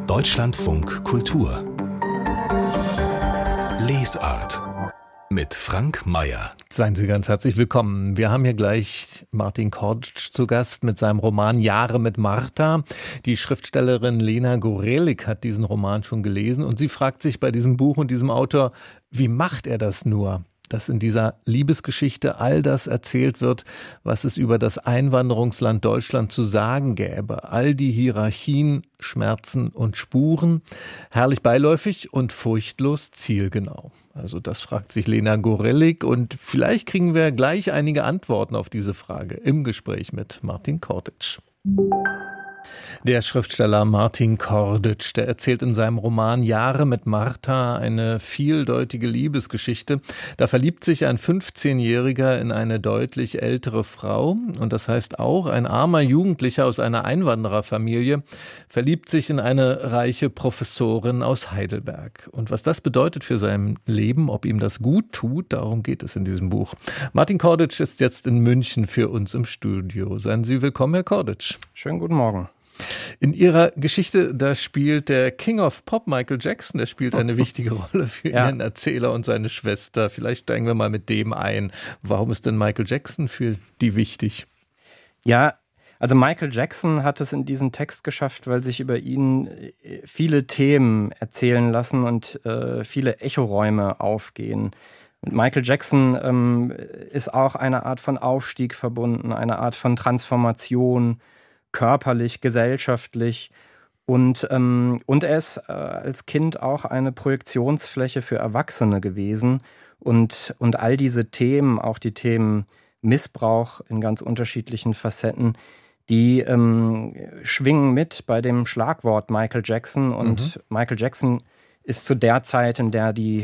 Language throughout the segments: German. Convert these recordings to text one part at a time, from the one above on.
Deutschlandfunk Kultur Lesart mit Frank Mayer. Seien Sie ganz herzlich willkommen. Wir haben hier gleich Martin Korditsch zu Gast mit seinem Roman Jahre mit Martha. Die Schriftstellerin Lena Gorelik hat diesen Roman schon gelesen und sie fragt sich bei diesem Buch und diesem Autor, wie macht er das nur? Dass in dieser Liebesgeschichte all das erzählt wird, was es über das Einwanderungsland Deutschland zu sagen gäbe. All die Hierarchien, Schmerzen und Spuren, herrlich beiläufig und furchtlos zielgenau. Also das fragt sich Lena Gorelik und vielleicht kriegen wir gleich einige Antworten auf diese Frage im Gespräch mit Martin Korditsch. Der Schriftsteller Martin Korditsch, der erzählt in seinem Roman Jahre mit Martha eine vieldeutige Liebesgeschichte. Da verliebt sich ein 15-Jähriger in eine deutlich ältere Frau und das heißt auch, ein armer Jugendlicher aus einer Einwandererfamilie verliebt sich in eine reiche Professorin aus Heidelberg. Und was das bedeutet für sein Leben, ob ihm das gut tut, darum geht es in diesem Buch. Martin Korditsch ist jetzt in München für uns im Studio. Seien Sie willkommen, Herr Korditsch. Schönen guten Morgen. In Ihrer Geschichte, da spielt der King of Pop, Michael Jackson, der spielt eine wichtige Rolle für Ihren Erzähler und seine Schwester. Vielleicht steigen wir mal mit dem ein. Warum ist denn Michael Jackson für die wichtig? Ja, also Michael Jackson hat es in diesen Text geschafft, weil sich über ihn viele Themen erzählen lassen und viele Echoräume aufgehen. Mit Michael Jackson ist auch eine Art von Aufstieg verbunden, eine Art von Transformation, körperlich, gesellschaftlich und er ist als Kind auch eine Projektionsfläche für Erwachsene gewesen und all diese Themen, auch die Themen Missbrauch in ganz unterschiedlichen Facetten, die schwingen mit bei dem Schlagwort Michael Jackson und Michael Jackson ist zu der Zeit, in der die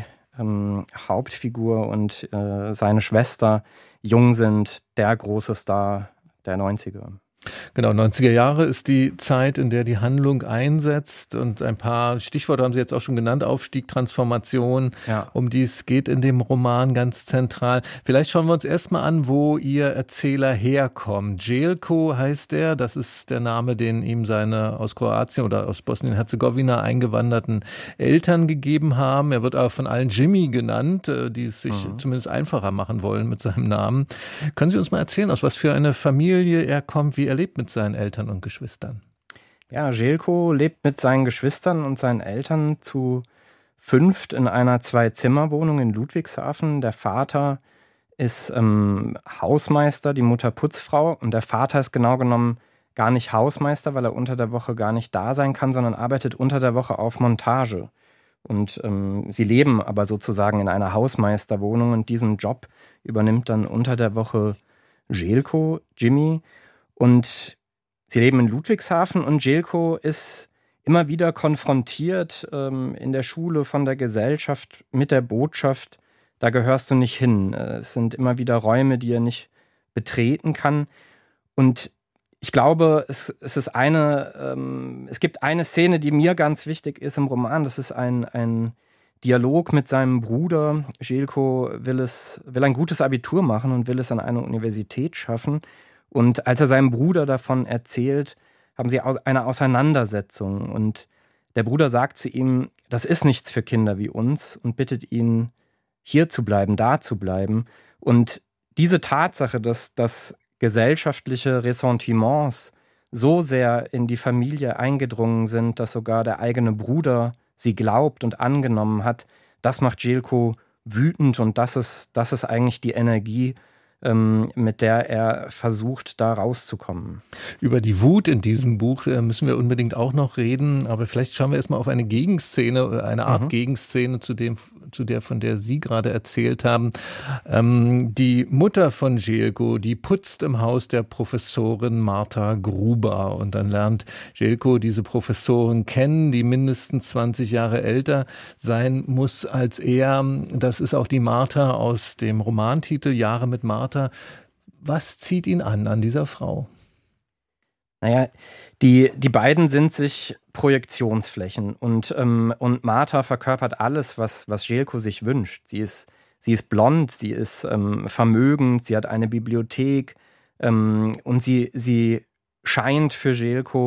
Hauptfigur und seine Schwester jung sind, der große Star der 90er. Genau, 90er Jahre ist die Zeit, in der die Handlung einsetzt und ein paar Stichworte haben Sie jetzt auch schon genannt, Aufstieg, Transformation, um die es geht in dem Roman ganz zentral. Vielleicht schauen wir uns erstmal an, wo Ihr Erzähler herkommt. Željko heißt er, das ist der Name, den ihm seine aus Kroatien oder aus Bosnien-Herzegowina eingewanderten Eltern gegeben haben. Er wird aber von allen Jimmy genannt, die es sich zumindest einfacher machen wollen mit seinem Namen. Können Sie uns mal erzählen, aus was für eine Familie er kommt, wie er lebt mit seinen Eltern und Geschwistern? Ja, Željko lebt mit seinen Geschwistern und seinen Eltern zu fünft in einer 2-Zimmer-Wohnung in Ludwigshafen. Der Vater ist Hausmeister, die Mutter Putzfrau und der Vater ist genau genommen gar nicht Hausmeister, weil er unter der Woche gar nicht da sein kann, sondern arbeitet unter der Woche auf Montage. Und sie leben aber sozusagen in einer Hausmeisterwohnung und diesen Job übernimmt dann unter der Woche Željko, Jimmy. Und sie leben in Ludwigshafen und Željko ist immer wieder konfrontiert in der Schule von der Gesellschaft mit der Botschaft, da gehörst du nicht hin. Es sind immer wieder Räume, die er nicht betreten kann. Und ich glaube, es gibt eine Szene, die mir ganz wichtig ist im Roman. Das ist ein Dialog mit seinem Bruder. Željko will ein gutes Abitur machen und will es an eine Universität schaffen. Und als er seinem Bruder davon erzählt, haben sie eine Auseinandersetzung. Und der Bruder sagt zu ihm, das ist nichts für Kinder wie uns und bittet ihn, hier zu bleiben, da zu bleiben. Und diese Tatsache, dass gesellschaftliche Ressentiments so sehr in die Familie eingedrungen sind, dass sogar der eigene Bruder sie glaubt und angenommen hat, das macht Željko wütend und das ist eigentlich die Energie, mit der er versucht, da rauszukommen. Über die Wut in diesem Buch müssen wir unbedingt auch noch reden, aber vielleicht schauen wir erstmal auf eine Gegenszene, eine Art Gegenszene zu der, von der Sie gerade erzählt haben. Die Mutter von Željko, die putzt im Haus der Professorin Martha Gruber und dann lernt Željko diese Professorin kennen, die mindestens 20 Jahre älter sein muss als er. Das ist auch die Martha aus dem Romantitel Jahre mit Martha. Was zieht ihn an dieser Frau? Naja, die beiden sind sich Projektionsflächen und Martha verkörpert alles, was Željko sich wünscht. Sie ist blond, sie ist vermögend, sie hat eine Bibliothek und sie scheint für Željko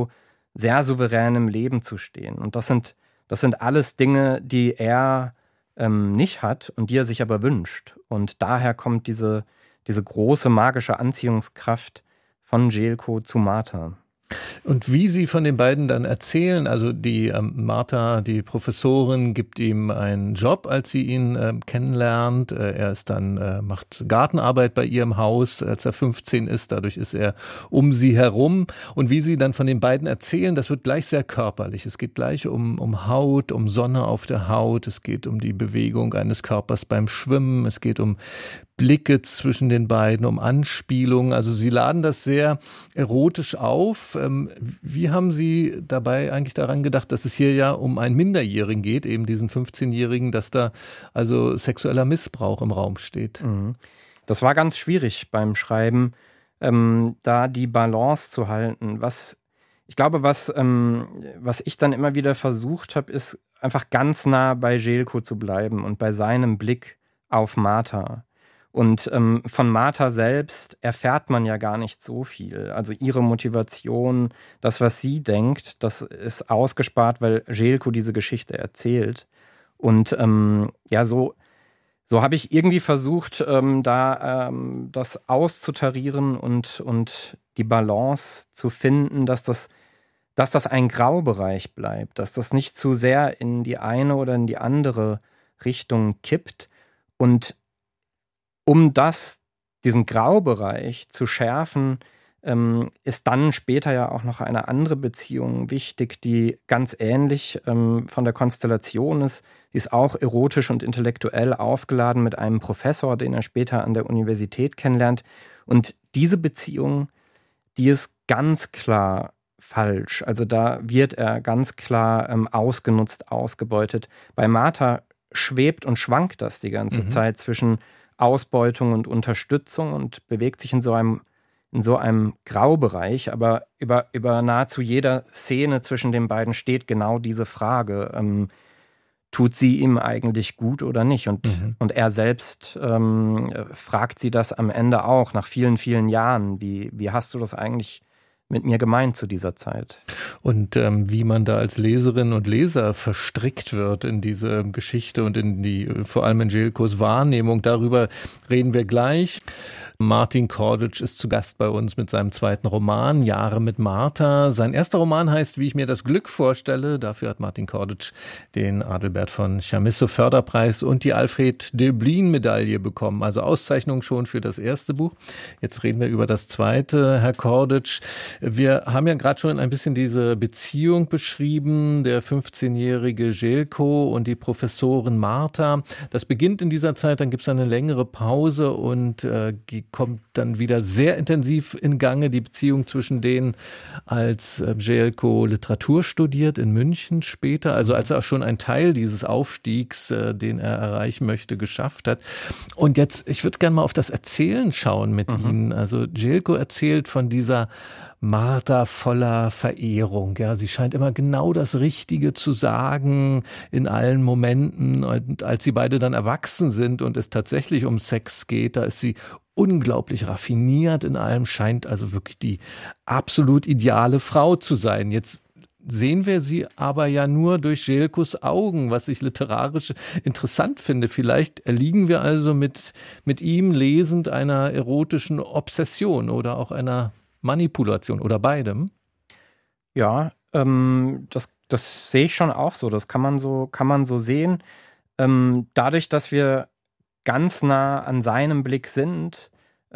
sehr souveränem Leben zu stehen. Und das sind alles Dinge, die er nicht hat und die er sich aber wünscht. Und daher kommt diese große magische Anziehungskraft von Jelko zu Martha. Und wie Sie von den beiden dann erzählen, also die Martha, die Professorin, gibt ihm einen Job, als sie ihn kennenlernt. Er ist dann, macht Gartenarbeit bei ihr im Haus, als er 15 ist. Dadurch ist er um sie herum. Und wie Sie dann von den beiden erzählen, das wird gleich sehr körperlich. Es geht gleich um Haut, um Sonne auf der Haut. Es geht um die Bewegung eines Körpers beim Schwimmen. Es geht um Blicke zwischen den beiden, um Anspielungen. Also Sie laden das sehr erotisch auf. Wie haben Sie dabei eigentlich daran gedacht, dass es hier ja um einen Minderjährigen geht, eben diesen 15-Jährigen, dass da also sexueller Missbrauch im Raum steht? Das war ganz schwierig beim Schreiben, da die Balance zu halten. Was ich dann immer wieder versucht habe, ist einfach ganz nah bei Jelko zu bleiben und bei seinem Blick auf Martha. Und von Martha selbst erfährt man ja gar nicht so viel. Also ihre Motivation, das, was sie denkt, das ist ausgespart, weil Jelko diese Geschichte erzählt. Und so habe ich irgendwie versucht, das auszutarieren und die Balance zu finden, dass das ein Graubereich bleibt, dass das nicht zu sehr in die eine oder in die andere Richtung kippt. Und um diesen Graubereich zu schärfen, ist dann später ja auch noch eine andere Beziehung wichtig, die ganz ähnlich von der Konstellation ist. Die ist auch erotisch und intellektuell aufgeladen mit einem Professor, den er später an der Universität kennenlernt. Und diese Beziehung, die ist ganz klar falsch. Also da wird er ganz klar ausgenutzt, ausgebeutet. Bei Martha schwebt und schwankt das die ganze Zeit zwischen Ausbeutung und Unterstützung und bewegt sich in so einem Graubereich, aber über nahezu jeder Szene zwischen den beiden steht genau diese Frage, tut sie ihm eigentlich gut oder nicht? Und er selbst fragt sie das am Ende auch, nach vielen, vielen Jahren, wie hast du das eigentlich mit mir gemeint zu dieser Zeit? Und wie man da als Leserin und Leser verstrickt wird in diese Geschichte und vor allem in Jelkos Wahrnehmung, darüber reden wir gleich. Martin Korditsch ist zu Gast bei uns mit seinem zweiten Roman, Jahre mit Martha. Sein erster Roman heißt, wie ich mir das Glück vorstelle. Dafür hat Martin Korditsch den Adelbert von Chamisso Förderpreis und die Alfred Döblin Medaille bekommen. Also Auszeichnung schon für das erste Buch. Jetzt reden wir über das zweite, Herr Korditsch. Wir haben ja gerade schon ein bisschen diese Beziehung beschrieben, der 15-jährige Jelko und die Professorin Martha. Das beginnt in dieser Zeit, dann gibt es eine längere Pause und kommt dann wieder sehr intensiv in Gange, die Beziehung zwischen denen, als Jelko Literatur studiert in München später, also als er auch schon einen Teil dieses Aufstiegs, den er erreichen möchte, geschafft hat. Und jetzt, ich würde gerne mal auf das Erzählen schauen mit Ihnen. Also Jelko erzählt von dieser Martha voller Verehrung. Ja, sie scheint immer genau das Richtige zu sagen in allen Momenten. Und als sie beide dann erwachsen sind und es tatsächlich um Sex geht, da ist sie unglaublich raffiniert in allem, scheint also wirklich die absolut ideale Frau zu sein. Jetzt sehen wir sie aber ja nur durch Jelkos Augen, was ich literarisch interessant finde. Vielleicht erliegen wir also mit ihm lesend einer erotischen Obsession oder auch einer Manipulation oder beidem. Ja, das sehe ich schon auch so. Das kann man so sehen. Dadurch, dass wir ganz nah an seinem Blick sind,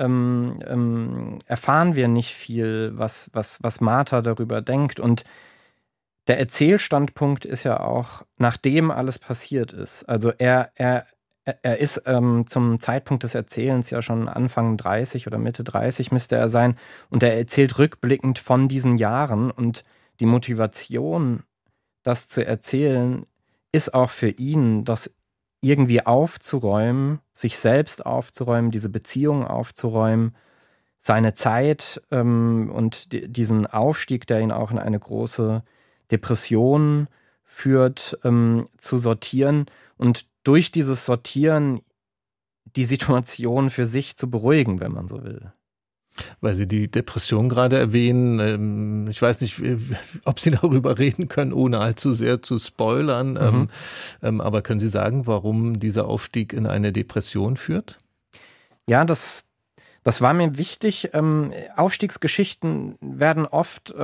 erfahren wir nicht viel, was Martha darüber denkt. Und der Erzählstandpunkt ist ja auch, nachdem alles passiert ist. Also er ist zum Zeitpunkt des Erzählens ja schon Anfang 30 oder Mitte 30 müsste er sein. Und er erzählt rückblickend von diesen Jahren. Und die Motivation, das zu erzählen, ist auch für ihn, das irgendwie aufzuräumen, sich selbst aufzuräumen, diese Beziehung aufzuräumen, seine Zeit und diesen Aufstieg, der ihn auch in eine große Depression führt, zu sortieren und durch dieses Sortieren die Situation für sich zu beruhigen, wenn man so will. Weil Sie die Depression gerade erwähnen, ich weiß nicht, ob Sie darüber reden können, ohne allzu sehr zu spoilern, aber können Sie sagen, warum dieser Aufstieg in eine Depression führt? Ja, das war mir wichtig. Aufstiegsgeschichten werden oft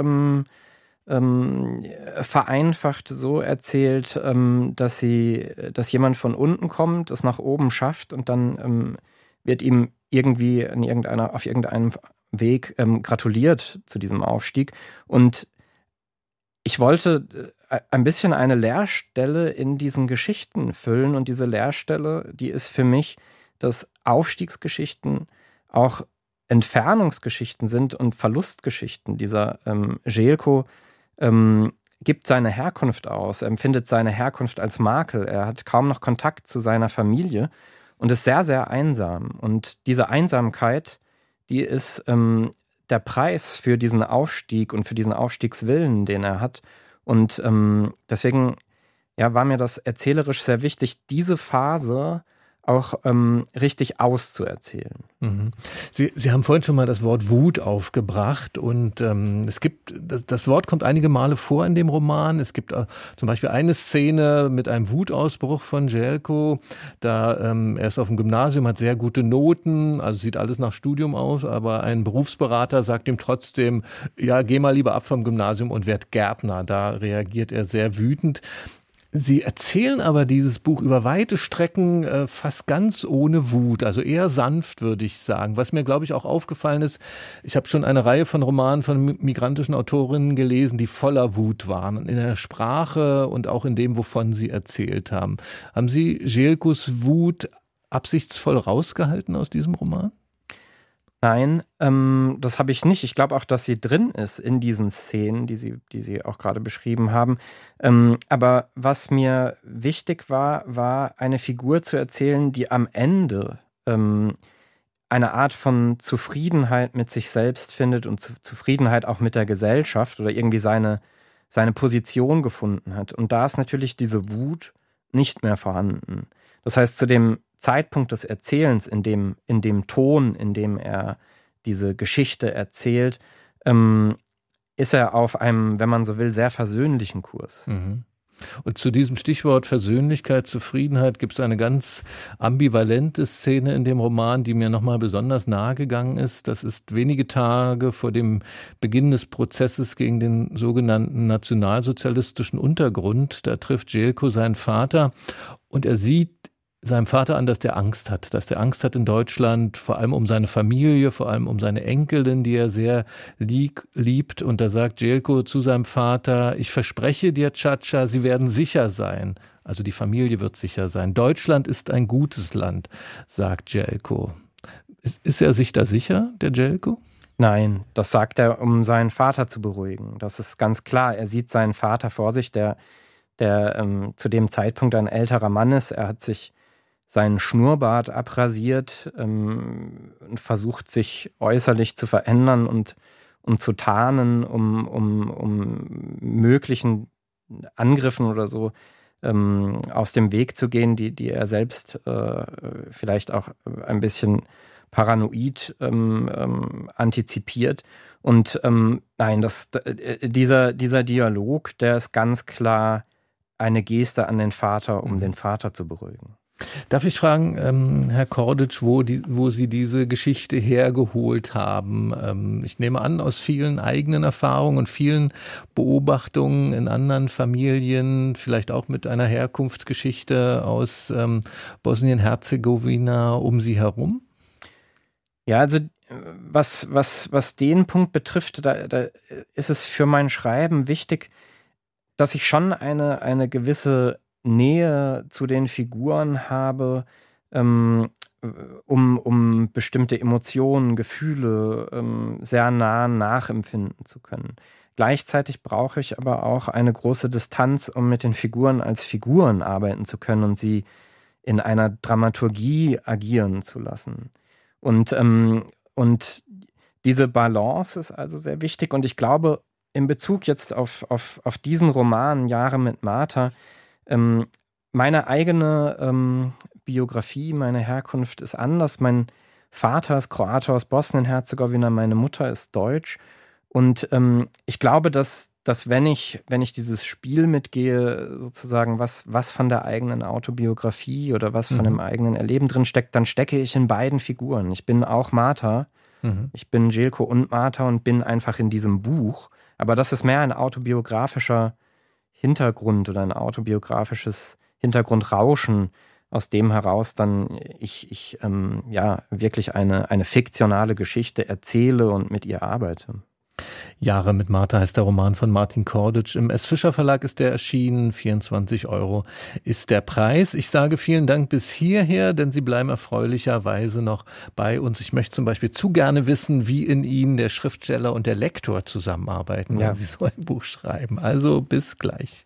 vereinfacht so erzählt, dass jemand von unten kommt, es nach oben schafft und dann wird ihm irgendwie auf irgendeinem Weg gratuliert zu diesem Aufstieg. Und ich wollte ein bisschen eine Leerstelle in diesen Geschichten füllen. Und diese Leerstelle, die ist für mich, dass Aufstiegsgeschichten auch Entfernungsgeschichten sind und Verlustgeschichten. Dieser Željko gibt seine Herkunft aus, er empfindet seine Herkunft als Makel, er hat kaum noch Kontakt zu seiner Familie und ist sehr, sehr einsam. Und diese Einsamkeit, die ist der Preis für diesen Aufstieg und für diesen Aufstiegswillen, den er hat. Und deswegen war mir das erzählerisch sehr wichtig, diese Phase auch richtig auszuerzählen. Mhm. Sie haben vorhin schon mal das Wort Wut aufgebracht und das Wort kommt einige Male vor in dem Roman. Es gibt zum Beispiel eine Szene mit einem Wutausbruch von Željko. Er ist auf dem Gymnasium, hat sehr gute Noten, also sieht alles nach Studium aus, aber ein Berufsberater sagt ihm trotzdem, ja, geh mal lieber ab vom Gymnasium und werd Gärtner. Da reagiert er sehr wütend. Sie erzählen aber dieses Buch über weite Strecken fast ganz ohne Wut, also eher sanft, würde ich sagen. Was mir, glaube ich, auch aufgefallen ist, ich habe schon eine Reihe von Romanen von migrantischen Autorinnen gelesen, die voller Wut waren, in der Sprache und auch in dem, wovon sie erzählt haben. Haben Sie Željkos Wut absichtsvoll rausgehalten aus diesem Roman? Nein, das habe ich nicht. Ich glaube auch, dass sie drin ist in diesen Szenen, die Sie auch gerade beschrieben haben. Aber was mir wichtig war eine Figur zu erzählen, die am Ende eine Art von Zufriedenheit mit sich selbst findet und Zufriedenheit auch mit der Gesellschaft oder irgendwie seine Position gefunden hat. Und da ist natürlich diese Wut nicht mehr vorhanden. Das heißt, zu dem Zeitpunkt des Erzählens, in dem Ton, in dem er diese Geschichte erzählt, ist er auf einem, wenn man so will, sehr versöhnlichen Kurs. Mhm. Und zu diesem Stichwort Versöhnlichkeit, Zufriedenheit gibt es eine ganz ambivalente Szene in dem Roman, die mir nochmal besonders nahe gegangen ist. Das ist wenige Tage vor dem Beginn des Prozesses gegen den sogenannten nationalsozialistischen Untergrund. Da trifft Željko seinen Vater und er sieht seinem Vater an, dass der Angst hat in Deutschland, vor allem um seine Familie, vor allem um seine Enkelin, die er sehr liebt. Und da sagt Željko zu seinem Vater, ich verspreche dir, Chacha, sie werden sicher sein. Also die Familie wird sicher sein. Deutschland ist ein gutes Land, sagt Željko. Ist er sich da sicher, der Željko? Nein, das sagt er, um seinen Vater zu beruhigen. Das ist ganz klar. Er sieht seinen Vater vor sich, der zu dem Zeitpunkt ein älterer Mann ist. Er hat sich seinen Schnurrbart abrasiert und versucht, sich äußerlich zu verändern und zu tarnen, um möglichen Angriffen oder so aus dem Weg zu gehen, die er selbst vielleicht auch ein bisschen paranoid antizipiert. Und nein, dieser Dialog, der ist ganz klar eine Geste an den Vater, um den Vater zu beruhigen. Darf ich fragen, Herr Korditsch, wo Sie diese Geschichte hergeholt haben? Ich nehme an, aus vielen eigenen Erfahrungen und vielen Beobachtungen in anderen Familien, vielleicht auch mit einer Herkunftsgeschichte aus Bosnien-Herzegowina um Sie herum? Ja, also was den Punkt betrifft, da ist es für mein Schreiben wichtig, dass ich schon eine gewisse Nähe zu den Figuren habe, um bestimmte Emotionen, Gefühle sehr nah nachempfinden zu können. Gleichzeitig brauche ich aber auch eine große Distanz, um mit den Figuren als Figuren arbeiten zu können und sie in einer Dramaturgie agieren zu lassen. Und diese Balance ist also sehr wichtig und ich glaube, in Bezug jetzt auf diesen Roman Jahre mit Martha, meine eigene Biografie, meine Herkunft ist anders. Mein Vater ist Kroate aus Bosnien-Herzegowina, meine Mutter ist deutsch. Und ich glaube, dass wenn ich dieses Spiel mitgehe, sozusagen, was von der eigenen Autobiografie oder was von dem eigenen Erleben drin steckt, dann stecke ich in beiden Figuren. Ich bin auch Martha, ich bin Jelko und Martha und bin einfach in diesem Buch. Aber das ist mehr ein autobiografischer Hintergrund oder ein autobiografisches Hintergrundrauschen, aus dem heraus dann ich wirklich eine fiktionale Geschichte erzähle und mit ihr arbeite. Jahre mit Martha heißt der Roman von Martin Korditsch. Im S. Fischer Verlag ist der erschienen. 24 € ist der Preis. Ich sage vielen Dank bis hierher, denn Sie bleiben erfreulicherweise noch bei uns. Ich möchte zum Beispiel zu gerne wissen, wie in Ihnen der Schriftsteller und der Lektor zusammenarbeiten, wenn Sie so ein Buch schreiben. Also bis gleich.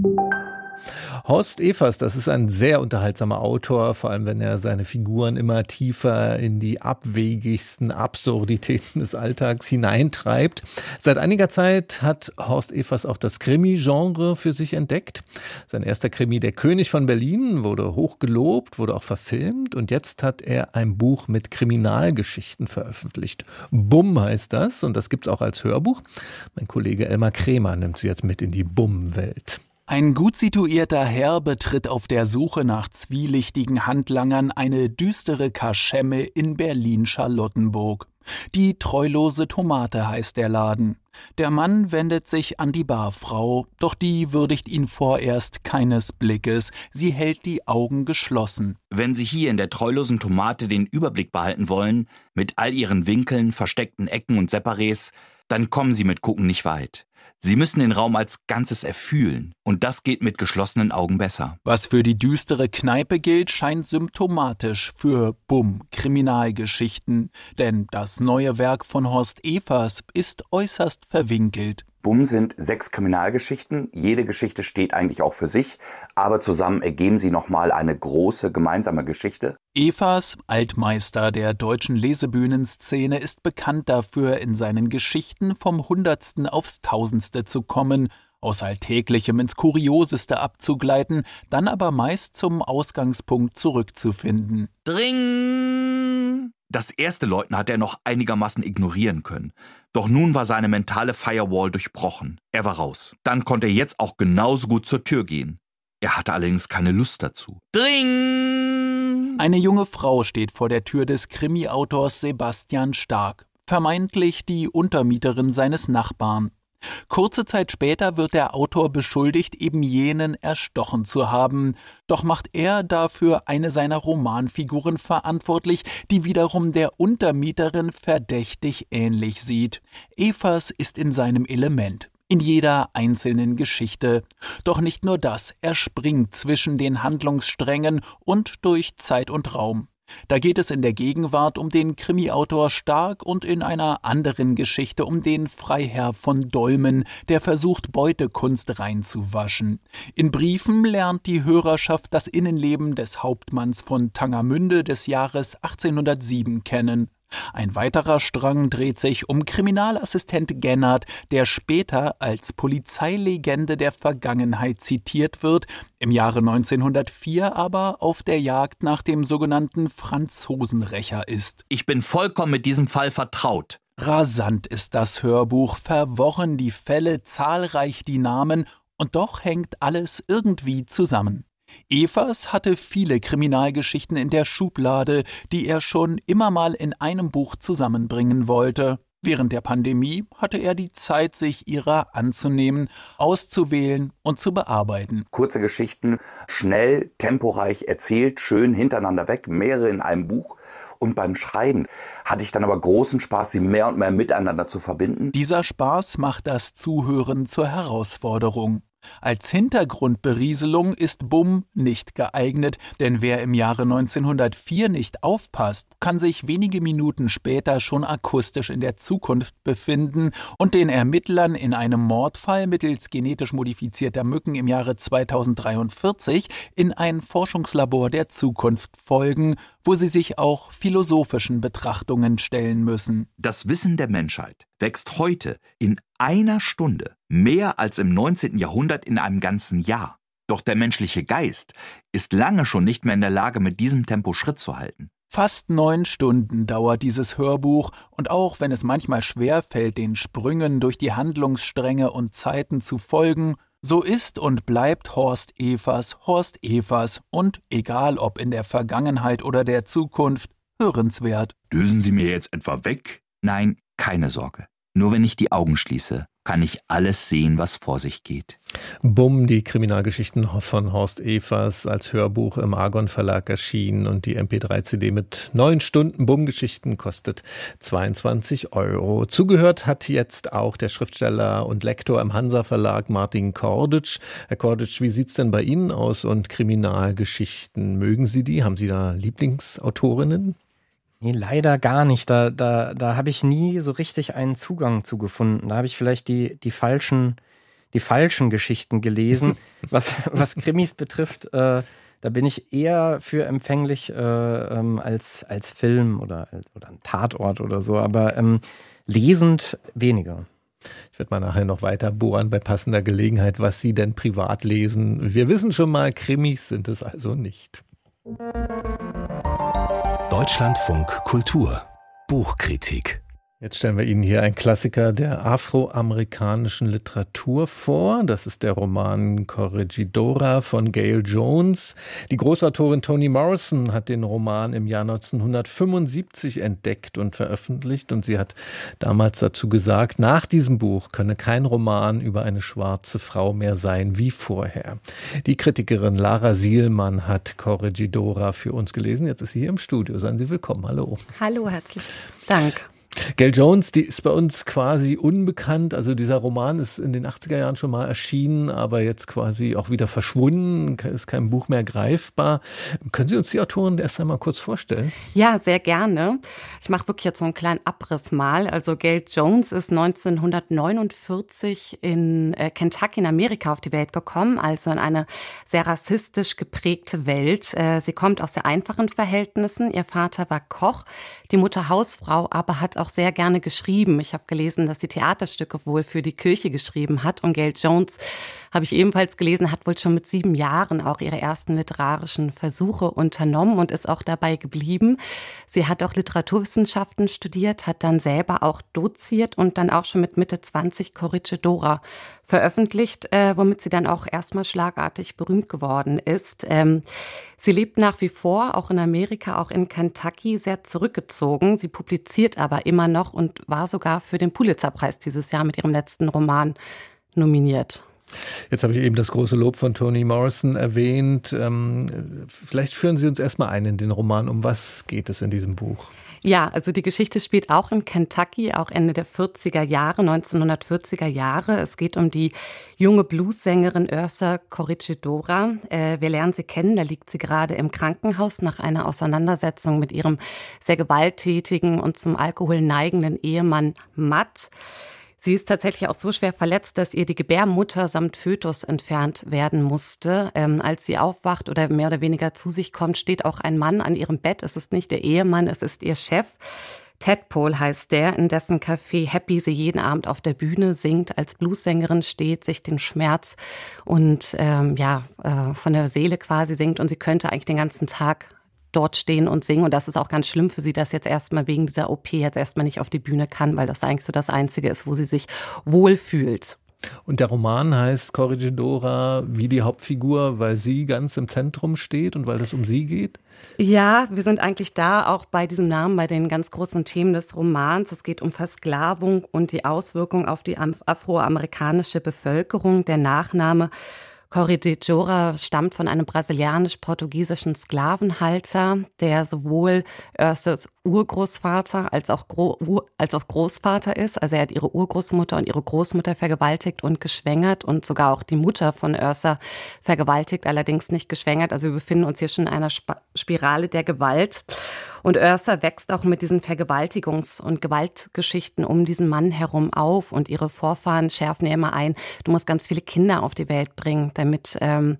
Horst Evers, das ist ein sehr unterhaltsamer Autor, vor allem wenn er seine Figuren immer tiefer in die abwegigsten Absurditäten des Alltags hineintreibt. Seit einiger Zeit hat Horst Evers auch das Krimi-Genre für sich entdeckt. Sein erster Krimi, Der König von Berlin, wurde hoch gelobt, wurde auch verfilmt und jetzt hat er ein Buch mit Kriminalgeschichten veröffentlicht. Bumm heißt das und das gibt's auch als Hörbuch. Mein Kollege Elmar Kremer nimmt sie jetzt mit in die Bumm-Welt. Ein gut situierter Herr betritt auf der Suche nach zwielichtigen Handlangern eine düstere Kaschemme in Berlin-Charlottenburg. Die treulose Tomate heißt der Laden. Der Mann wendet sich an die Barfrau, doch die würdigt ihn vorerst keines Blickes. Sie hält die Augen geschlossen. Wenn Sie hier in der treulosen Tomate den Überblick behalten wollen, mit all ihren Winkeln, versteckten Ecken und Separés, dann kommen Sie mit Gucken nicht weit. Sie müssen den Raum als Ganzes erfühlen und das geht mit geschlossenen Augen besser. Was für die düstere Kneipe gilt, scheint symptomatisch für Bumm, Kriminalgeschichten. Denn das neue Werk von Horst Evers ist äußerst verwinkelt. Bumm sind 6 Kriminalgeschichten. Jede Geschichte steht eigentlich auch für sich, aber zusammen ergeben sie nochmal eine große gemeinsame Geschichte. Evers, Altmeister der deutschen Lesebühnenszene, ist bekannt dafür, in seinen Geschichten vom Hundertsten aufs Tausendste zu kommen, aus Alltäglichem ins Kurioseste abzugleiten, dann aber meist zum Ausgangspunkt zurückzufinden. Dring! Das erste Läuten hat er noch einigermaßen ignorieren können. Doch nun war seine mentale Firewall durchbrochen. Er war raus. Dann konnte er jetzt auch genauso gut zur Tür gehen. Er hatte allerdings keine Lust dazu. Dring! Eine junge Frau steht vor der Tür des Krimi-Autors Sebastian Stark, vermeintlich die Untermieterin seines Nachbarn. Kurze Zeit später wird der Autor beschuldigt, eben jenen erstochen zu haben. Doch macht er dafür eine seiner Romanfiguren verantwortlich, die wiederum der Untermieterin verdächtig ähnlich sieht. Evers ist in seinem Element, in jeder einzelnen Geschichte. Doch nicht nur das, er springt zwischen den Handlungssträngen und durch Zeit und Raum. Da geht es in der Gegenwart um den Krimiautor Stark und in einer anderen Geschichte um den Freiherr von Dolmen, der versucht, Beutekunst reinzuwaschen. In Briefen lernt die Hörerschaft das Innenleben des Hauptmanns von Tangermünde des Jahres 1807 kennen. Ein weiterer Strang dreht sich um Kriminalassistent Gennard, der später als Polizeilegende der Vergangenheit zitiert wird, im Jahre 1904 aber auf der Jagd nach dem sogenannten Franzosenrächer ist. Ich bin vollkommen mit diesem Fall vertraut. Rasant ist das Hörbuch, verworren die Fälle, zahlreich die Namen, und doch hängt alles irgendwie zusammen. Evers hatte viele Kriminalgeschichten in der Schublade, die er schon immer mal in einem Buch zusammenbringen wollte. Während der Pandemie hatte er die Zeit, sich ihrer anzunehmen, auszuwählen und zu bearbeiten. Kurze Geschichten, schnell, temporeich erzählt, schön hintereinander weg, mehrere in einem Buch. Und beim Schreiben hatte ich dann aber großen Spaß, sie mehr und mehr miteinander zu verbinden. Dieser Spaß macht das Zuhören zur Herausforderung. Als Hintergrundberieselung ist Bumm nicht geeignet, denn wer im Jahre 1904 nicht aufpasst, kann sich wenige Minuten später schon akustisch in der Zukunft befinden und den Ermittlern in einem Mordfall mittels genetisch modifizierter Mücken im Jahre 2043 in ein Forschungslabor der Zukunft folgen, wo sie sich auch philosophischen Betrachtungen stellen müssen. Das Wissen der Menschheit wächst heute in einer Stunde mehr als im 19. Jahrhundert in einem ganzen Jahr. Doch der menschliche Geist ist lange schon nicht mehr in der Lage, mit diesem Tempo Schritt zu halten. Fast 9 Stunden dauert dieses Hörbuch und auch wenn es manchmal schwerfällt, den Sprüngen durch die Handlungsstränge und Zeiten zu folgen, so ist und bleibt Horst Evers und, egal ob in der Vergangenheit oder der Zukunft, hörenswert. Düsen Sie mir jetzt etwa weg? Nein, keine Sorge. Nur wenn ich die Augen schließe, kann ich alles sehen, was vor sich geht. Bumm, die Kriminalgeschichten von Horst Evers als Hörbuch im Argon Verlag erschienen und die MP3-CD mit 9 Stunden Bumm-Geschichten kostet 22 €. Zugehört hat jetzt auch der Schriftsteller und Lektor im Hansa Verlag Martin Korditsch. Herr Korditsch, wie sieht's denn bei Ihnen aus und Kriminalgeschichten? Mögen Sie die? Haben Sie da Lieblingsautorinnen? Nee, leider gar nicht. Da habe ich nie so richtig einen Zugang zu gefunden. Da habe ich vielleicht die falschen Geschichten gelesen. Was Krimis betrifft, da bin ich eher für empfänglich als Film oder ein Tatort oder so. Aber lesend weniger. Ich werde mal nachher noch weiter bohren bei passender Gelegenheit, was Sie denn privat lesen. Wir wissen schon mal, Krimis sind es also nicht. Deutschlandfunk Kultur Buchkritik. Jetzt stellen wir Ihnen hier einen Klassiker der afroamerikanischen Literatur vor. Das ist der Roman Corregidora von Gail Jones. Die Großautorin Toni Morrison hat den Roman im Jahr 1975 entdeckt und veröffentlicht. Und sie hat damals dazu gesagt, nach diesem Buch könne kein Roman über eine schwarze Frau mehr sein wie vorher. Die Kritikerin Lara Sielmann hat Corregidora für uns gelesen. Jetzt ist sie hier im Studio. Seien Sie willkommen. Hallo. Hallo, herzlichen Dank. Gail Jones, die ist bei uns quasi unbekannt. Also dieser Roman ist in den 80er Jahren schon mal erschienen, aber jetzt quasi auch wieder verschwunden, ist kein Buch mehr greifbar. Können Sie uns die Autorin erst einmal kurz vorstellen? Ja, sehr gerne. Ich mache wirklich jetzt so einen kleinen Abriss mal. Also Gail Jones ist 1949 in Kentucky in Amerika auf die Welt gekommen, also in eine sehr rassistisch geprägte Welt. Sie kommt aus sehr einfachen Verhältnissen. Ihr Vater war Koch, die Mutter Hausfrau, aber hat auch sehr gerne geschrieben. Ich habe gelesen, dass sie Theaterstücke wohl für die Kirche geschrieben hat. Und Gail Jones, habe ich ebenfalls gelesen, hat wohl schon mit 7 Jahren auch ihre ersten literarischen Versuche unternommen und ist auch dabei geblieben. Sie hat auch Literaturwissenschaften studiert, hat dann selber auch doziert und dann auch schon mit Mitte 20 Corregidora veröffentlicht, womit sie dann auch erstmal schlagartig berühmt geworden ist. Sie lebt nach wie vor, auch in Amerika, auch in Kentucky, sehr zurückgezogen. Sie publiziert aber immer noch und war sogar für den Pulitzer-Preis dieses Jahr mit ihrem letzten Roman nominiert. Jetzt habe ich eben das große Lob von Toni Morrison erwähnt. Vielleicht führen Sie uns erstmal ein in den Roman. Um was geht es in diesem Buch? Ja, also die Geschichte spielt auch in Kentucky, auch Ende der 40er Jahre, 1940er Jahre. Es geht um die junge Bluessängerin Eartha Corregidora. Wir lernen sie kennen, da liegt sie gerade im Krankenhaus nach einer Auseinandersetzung mit ihrem sehr gewalttätigen und zum Alkohol neigenden Ehemann Matt. Sie ist tatsächlich auch so schwer verletzt, dass ihr die Gebärmutter samt Fötus entfernt werden musste. Als sie aufwacht oder mehr oder weniger zu sich kommt, steht auch ein Mann an ihrem Bett. Es ist nicht ihr Ehemann, es ist ihr Chef. Tadpole heißt der, in dessen Café Happy sie jeden Abend auf der Bühne singt, als Bluessängerin steht, sich den Schmerz und von der Seele quasi singt. Und sie könnte eigentlich den ganzen Tag dort stehen und singen. Und das ist auch ganz schlimm für sie, dass jetzt erstmal wegen dieser OP jetzt erstmal nicht auf die Bühne kann, weil das eigentlich so das Einzige ist, wo sie sich wohlfühlt. Und der Roman heißt Corregidora wie die Hauptfigur, weil sie ganz im Zentrum steht und weil es um sie geht? Ja, wir sind eigentlich da auch bei diesem Namen, bei den ganz großen Themen des Romans. Es geht um Versklavung und die Auswirkungen auf die afroamerikanische Bevölkerung. Der Nachname Corregidora stammt von einem brasilianisch-portugiesischen Sklavenhalter, der sowohl Earthas Urgroßvater als auch Großvater ist. Also er hat ihre Urgroßmutter und ihre Großmutter vergewaltigt und geschwängert und sogar auch die Mutter von Eartha vergewaltigt, allerdings nicht geschwängert. Also wir befinden uns hier schon in einer Spirale der Gewalt. Und Eartha wächst auch mit diesen Vergewaltigungs- und Gewaltgeschichten um diesen Mann herum auf. Und ihre Vorfahren schärfen ja immer ein, du musst ganz viele Kinder auf die Welt bringen, damit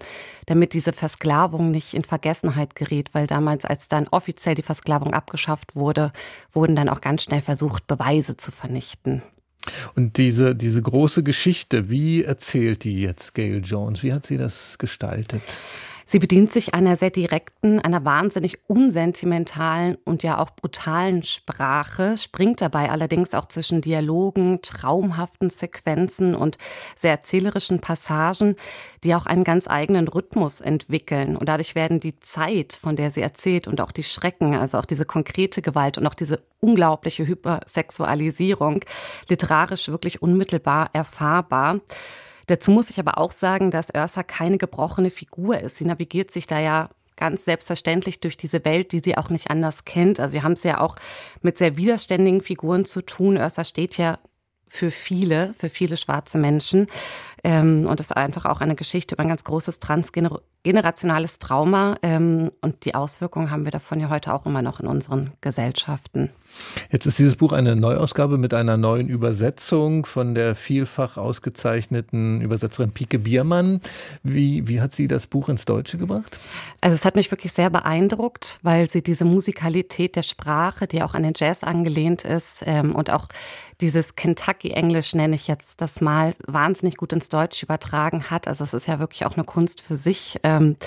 diese Versklavung nicht in Vergessenheit gerät. Weil damals, als dann offiziell die Versklavung abgeschafft wurde, wurden dann auch ganz schnell versucht, Beweise zu vernichten. Und diese große Geschichte, wie erzählt die jetzt Gail Jones? Wie hat sie das gestaltet? Sie bedient sich einer sehr direkten, einer wahnsinnig unsentimentalen und ja auch brutalen Sprache, springt dabei allerdings auch zwischen Dialogen, traumhaften Sequenzen und sehr erzählerischen Passagen, die auch einen ganz eigenen Rhythmus entwickeln. Und dadurch werden die Zeit, von der sie erzählt, und auch die Schrecken, also auch diese konkrete Gewalt und auch diese unglaubliche Hypersexualisierung, literarisch wirklich unmittelbar erfahrbar. Dazu muss ich aber auch sagen, dass Yrsa keine gebrochene Figur ist. Sie navigiert sich da ja ganz selbstverständlich durch diese Welt, die sie auch nicht anders kennt. Also wir haben es ja auch mit sehr widerständigen Figuren zu tun. Yrsa steht ja für viele schwarze Menschen. Und das ist einfach auch eine Geschichte über ein ganz großes transgenerationales Trauma. Und die Auswirkungen haben wir davon ja heute auch immer noch in unseren Gesellschaften. Jetzt ist dieses Buch eine Neuausgabe mit einer neuen Übersetzung von der vielfach ausgezeichneten Übersetzerin Pike Biermann. Wie hat sie das Buch ins Deutsche gebracht? Also es hat mich wirklich sehr beeindruckt, weil sie diese Musikalität der Sprache, die auch an den Jazz angelehnt ist, und auch dieses Kentucky-Englisch, nenne ich jetzt das mal, wahnsinnig gut ins Deutsche übertragen hat. Also es ist ja wirklich auch eine Kunst für sich.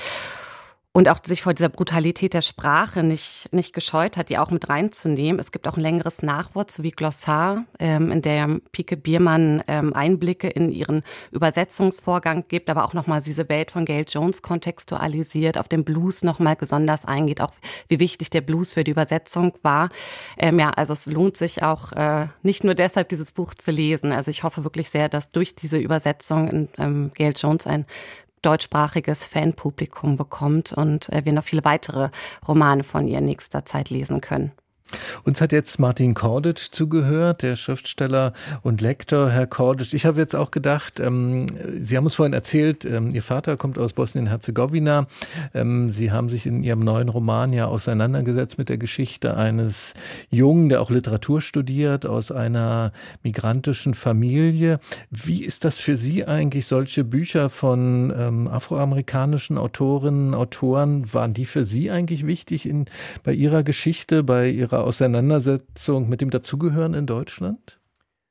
Und auch sich vor dieser Brutalität der Sprache nicht gescheut hat, die auch mit reinzunehmen. Es gibt auch ein längeres Nachwort sowie Glossar, in der Pike Biermann Einblicke in ihren Übersetzungsvorgang gibt, aber auch nochmal diese Welt von Gail Jones kontextualisiert, auf den Blues nochmal besonders eingeht, auch wie wichtig der Blues für die Übersetzung war. Also es lohnt sich auch nicht nur deshalb, dieses Buch zu lesen. Also ich hoffe wirklich sehr, dass durch diese Übersetzung in Gail Jones ein deutschsprachiges Fanpublikum bekommt und wir noch viele weitere Romane von ihr in nächster Zeit lesen können. Uns hat jetzt Martin Korditsch zugehört, der Schriftsteller und Lektor. Herr Korditsch, ich habe jetzt auch gedacht, Sie haben uns vorhin erzählt, Ihr Vater kommt aus Bosnien-Herzegowina. Sie haben sich in Ihrem neuen Roman ja auseinandergesetzt mit der Geschichte eines Jungen, der auch Literatur studiert, aus einer migrantischen Familie. Wie ist das für Sie eigentlich, solche Bücher von afroamerikanischen Autorinnen, Autoren? Waren die für Sie eigentlich wichtig bei Ihrer Geschichte, bei Ihrer Auseinandersetzung mit dem Dazugehören in Deutschland?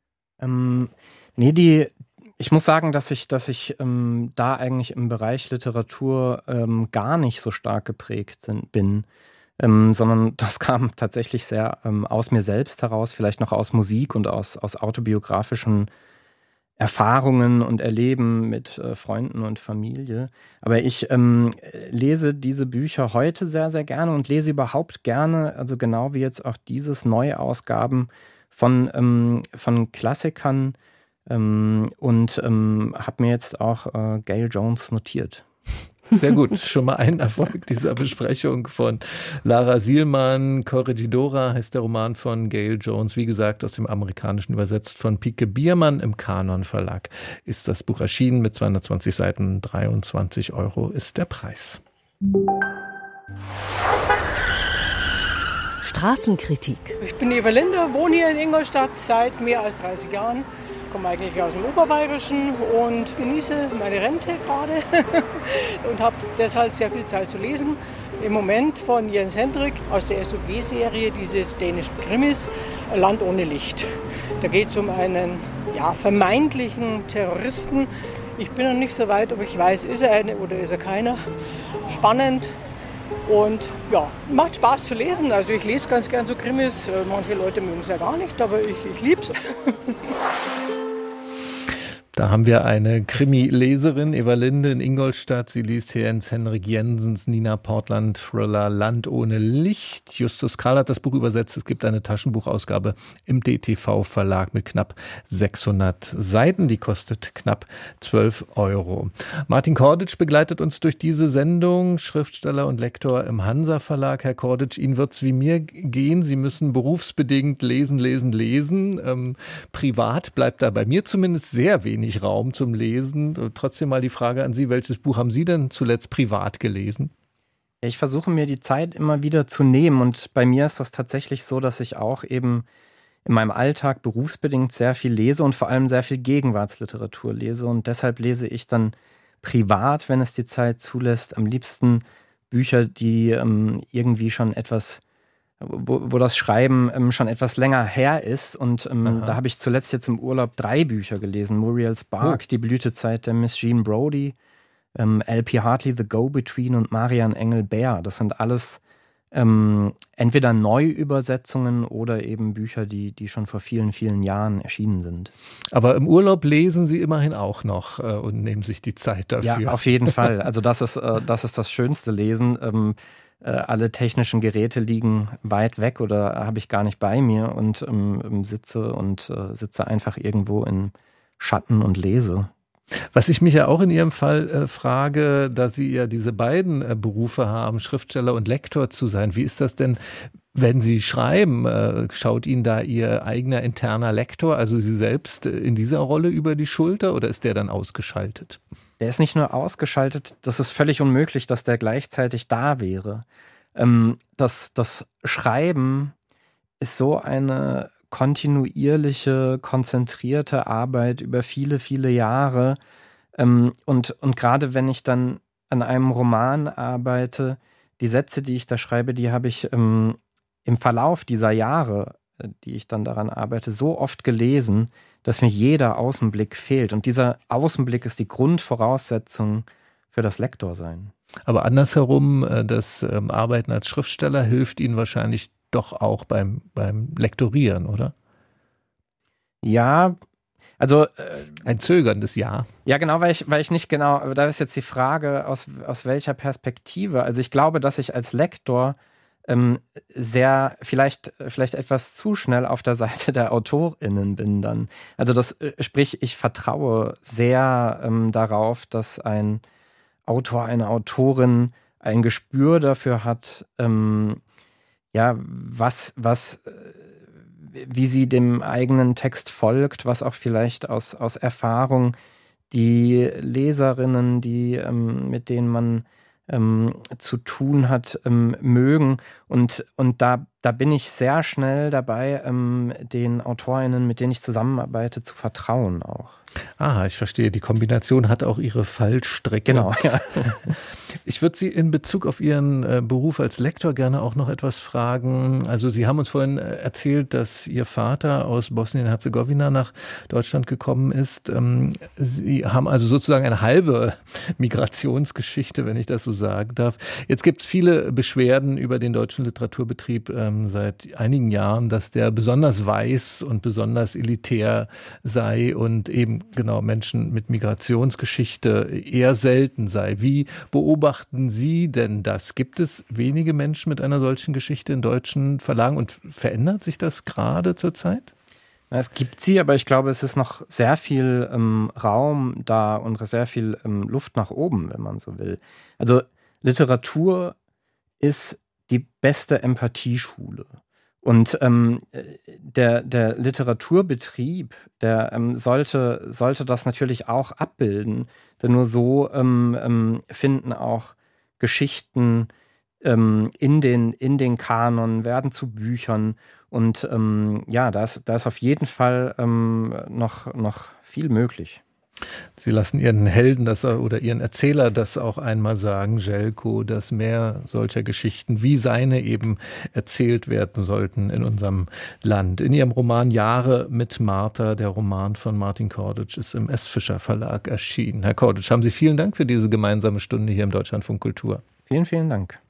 Ich muss sagen, dass ich da eigentlich im Bereich Literatur gar nicht so stark geprägt bin, sondern das kam tatsächlich sehr aus mir selbst heraus, vielleicht noch aus Musik und aus autobiografischen Erfahrungen und Erleben mit Freunden und Familie. Aber ich lese diese Bücher heute sehr, sehr gerne und lese überhaupt gerne, also genau wie jetzt auch dieses Neuausgaben von Klassikern und habe mir jetzt auch Gail Jones notiert. Sehr gut, schon mal ein Erfolg dieser Besprechung von Lara Sielmann. Corregidora heißt der Roman von Gail Jones, wie gesagt aus dem Amerikanischen übersetzt von Pike Biermann. Im Kanon Verlag ist das Buch erschienen mit 220 Seiten, 23 € ist der Preis. Straßenkritik. Ich bin Eva Linde, wohne hier in Ingolstadt seit mehr als 30 Jahren. Ich komme eigentlich aus dem Oberbayerischen und genieße meine Rente gerade und habe deshalb sehr viel Zeit zu lesen. Im Moment von Jens Hendrik aus der SOG-Serie, diese dänischen Krimis, Land ohne Licht. Da geht es um einen vermeintlichen Terroristen. Ich bin noch nicht so weit, ob ich weiß, ist er eine oder ist er keiner. Spannend. Und ja, macht Spaß zu lesen. Also ich lese ganz gern so Krimis. Manche Leute mögen es ja gar nicht, aber ich liebe es. Da haben wir eine Krimi-Leserin, Eva Linde in Ingolstadt. Sie liest hier Jens-Henrik Jensens Nina Portland-Thriller Land ohne Licht. Justus Karl hat das Buch übersetzt. Es gibt eine Taschenbuchausgabe im DTV-Verlag mit knapp 600 Seiten. Die kostet knapp 12 €. Martin Korditsch begleitet uns durch diese Sendung, Schriftsteller und Lektor im Hansa-Verlag. Herr Korditsch, Ihnen wird es wie mir gehen. Sie müssen berufsbedingt lesen. Privat bleibt da bei mir zumindest sehr wenig Raum zum Lesen. Trotzdem mal die Frage an Sie, welches Buch haben Sie denn zuletzt privat gelesen? Ich versuche mir die Zeit immer wieder zu nehmen und bei mir ist das tatsächlich so, dass ich auch eben in meinem Alltag berufsbedingt sehr viel lese und vor allem sehr viel Gegenwartsliteratur lese und deshalb lese ich dann privat, wenn es die Zeit zulässt, am liebsten Bücher, die irgendwie schon etwas wo das Schreiben schon etwas länger her ist. Und da habe ich zuletzt jetzt im Urlaub 3 Bücher gelesen. Muriel Spark, Die Blütezeit der Miss Jean Brodie, L.P. Hartley, The Go-Between und Marian Engel-Behr. Das sind alles entweder Neuübersetzungen oder eben Bücher, die schon vor vielen, vielen Jahren erschienen sind. Aber im Urlaub lesen Sie immerhin auch noch und nehmen sich die Zeit dafür. Ja, auf jeden Fall. Also das ist das schönste Lesen. Alle technischen Geräte liegen weit weg oder habe ich gar nicht bei mir und sitze einfach irgendwo im Schatten und lese. Was ich mich ja auch in Ihrem Fall frage, da Sie ja diese beiden Berufe haben, Schriftsteller und Lektor zu sein, wie ist das denn, wenn Sie schreiben? Schaut Ihnen da Ihr eigener interner Lektor, also Sie selbst, in dieser Rolle über die Schulter oder ist der dann ausgeschaltet? Der ist nicht nur ausgeschaltet, das ist völlig unmöglich, dass der gleichzeitig da wäre. Das Schreiben ist so eine kontinuierliche, konzentrierte Arbeit über viele, viele Jahre. Und gerade wenn ich dann an einem Roman arbeite, die Sätze, die ich da schreibe, die habe ich im Verlauf dieser Jahre, die ich dann daran arbeite, so oft gelesen, dass mir jeder Außenblick fehlt. Und dieser Außenblick ist die Grundvoraussetzung für das Lektorsein. Aber andersherum, das Arbeiten als Schriftsteller hilft Ihnen wahrscheinlich doch auch beim Lektorieren, oder? Ja, also ein zögerndes Ja. Ja, genau, weil ich nicht genau, da ist jetzt die Frage, aus welcher Perspektive. Also ich glaube, dass ich als Lektor vielleicht etwas zu schnell auf der Seite der AutorInnen bin dann. Also sprich, ich vertraue sehr darauf, dass ein Autor, eine Autorin ein Gespür dafür hat, wie sie dem eigenen Text folgt, was auch vielleicht aus Erfahrung die Leserinnen, mit denen man zu tun hat, mögen. Und da bin ich sehr schnell dabei, den AutorInnen, mit denen ich zusammenarbeite, zu vertrauen auch. Ah, ich verstehe. Die Kombination hat auch ihre Fallstrecke. Genau, ja. Ich würde Sie in Bezug auf Ihren Beruf als Lektor gerne auch noch etwas fragen. Also Sie haben uns vorhin erzählt, dass Ihr Vater aus Bosnien-Herzegowina nach Deutschland gekommen ist. Sie haben also sozusagen eine halbe Migrationsgeschichte, wenn ich das so sagen darf. Jetzt gibt es viele Beschwerden über den deutschen Literaturbetrieb seit einigen Jahren, dass der besonders weiß und besonders elitär sei und eben genau Menschen mit Migrationsgeschichte eher selten sei. Wie beobachten Sie denn das? Gibt es wenige Menschen mit einer solchen Geschichte in deutschen Verlagen und verändert sich das gerade zurzeit? Es gibt sie, aber ich glaube, es ist noch sehr viel Raum da und sehr viel Luft nach oben, wenn man so will. Also Literatur ist die beste Empathieschule. Und der Literaturbetrieb, der sollte das natürlich auch abbilden, denn nur so finden auch Geschichten in den Kanon, werden zu Büchern und da ist auf jeden Fall noch viel möglich. Sie lassen Ihren Helden oder Ihren Erzähler das auch einmal sagen, Željko, dass mehr solcher Geschichten wie seine eben erzählt werden sollten in unserem Land. In Ihrem Roman Jahre mit Martha, der Roman von Martin Korditsch, ist im S. Fischer Verlag erschienen. Herr Korditsch, haben Sie vielen Dank für diese gemeinsame Stunde hier im Deutschlandfunk Kultur. Vielen, vielen Dank.